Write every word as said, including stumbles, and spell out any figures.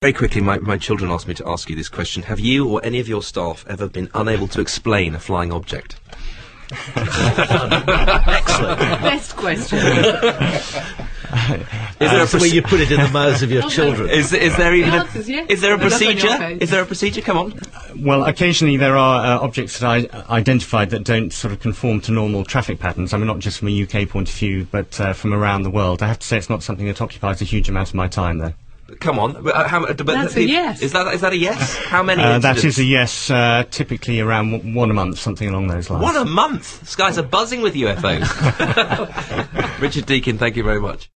Very quickly, my, my children asked me to ask you this question. Have you or any of your staff ever been unable to explain a flying object? Excellent. Best question. Is there uh, a the way you put it in the mouths of your okay. children? Is, is there even the a, is, yes. is there a But procedure? Is there a procedure? Come on. Well, occasionally there are uh, objects that I uh, identified that don't sort of conform to normal traffic patterns. I mean, not just from a U K point of view, but uh, from around the world. I have to say it's not something that occupies a huge amount of my time, though. Come on. Uh, how, but That's a yes. Is that, is that a yes? How many uh, incidents? That is a yes, uh, typically around w one a month, something along those lines. One a month? Skies are buzzing with U F Os. Richard Deakin, thank you very much.